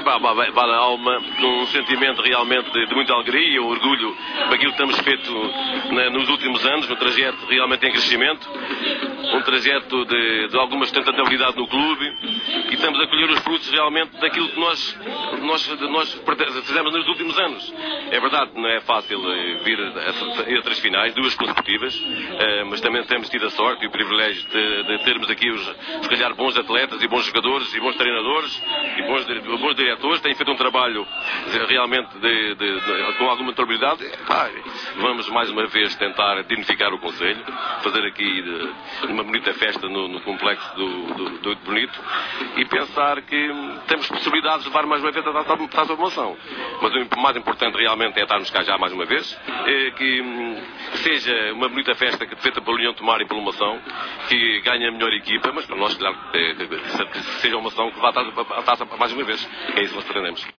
Há um sentimento realmente de muita alegria, um orgulho por aquilo que temos feito nos últimos anos, um trajeto realmente em crescimento, um trajeto de alguma sustentabilidade no clube, e estamos a colher os frutos realmente daquilo que nós fizemos nos últimos anos. É verdade, não é fácil vir a 3 finais, 2 consecutivas, mas também temos tido a sorte e o privilégio de termos aqui se calhar bons atletas e bons jogadores e bons treinadores e bons diretores. Têm feito um trabalho realmente com alguma notabilidade. Vamos mais uma vez tentar dignificar o Conselho, fazer aqui uma bonita festa no complexo do Bonito, e pensar que temos possibilidades de levar mais uma vez a transformação. Mas o mais importante realmente é estarmos cá já mais uma vez, que seja uma bonita festa feita pela União de Tomar e pela Mação, que ganhe a melhor equipa, mas para nós, claro, que seja uma ação que vá a taça mais uma vez. É isso que nós pretendemos.